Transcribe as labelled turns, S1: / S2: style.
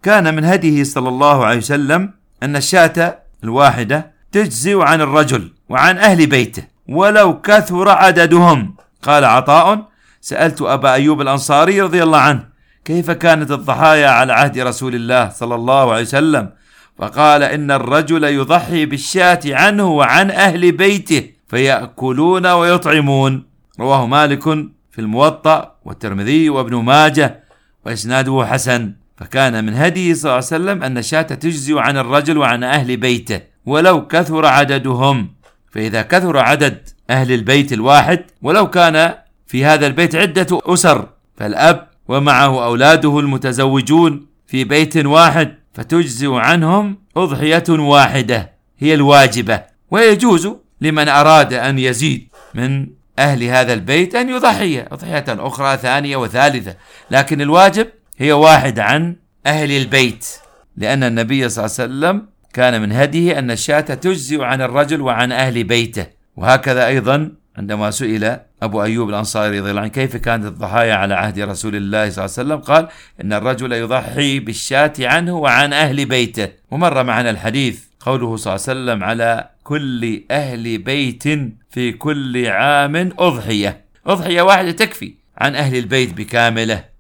S1: كان من هديه صلى الله عليه وسلم أن الشاة الواحدة تجزي عن الرجل وعن أهل بيته ولو كثر عددهم. قال عطاء: سألت أبا أيوب الأنصاري رضي الله عنه كيف كانت الضحايا على عهد رسول الله صلى الله عليه وسلم، فقال: إن الرجل يضحي بالشاة عنه وعن أهل بيته فيأكلون ويطعمون. رواه مالك في الموطأ والترمذي وابن ماجه وإسناده حسن. فكان من هديه صلى الله عليه وسلم أن الشاة تجزي عن الرجل وعن أهل بيته ولو كثر عددهم. فإذا كثر عدد أهل البيت الواحد ولو كان في هذا البيت عدة أسر، فالأب ومعه أولاده المتزوجون في بيت واحد، فتجزي عنهم أضحية واحدة هي الواجبة. ويجوز لمن أراد أن يزيد من أهل هذا البيت أن يضحي أضحية أخرى ثانية وثالثة، لكن الواجب هي واحد عن أهل البيت، لأن النبي صلى الله عليه وسلم كان من هديه أن الشاة تجزي عن الرجل وعن أهل بيته. وهكذا أيضا عندما سئل أبو أيوب الأنصاري رضي الله عنه كيف كانت الضحايا على عهد رسول الله صلى الله عليه وسلم، قال: إن الرجل يضحي بالشاة عنه وعن أهل بيته. ومر معنا الحديث قوله صلى الله عليه وسلم: على كل أهل بيت في كل عام أضحية. أضحية واحدة تكفي عن أهل البيت بكامله.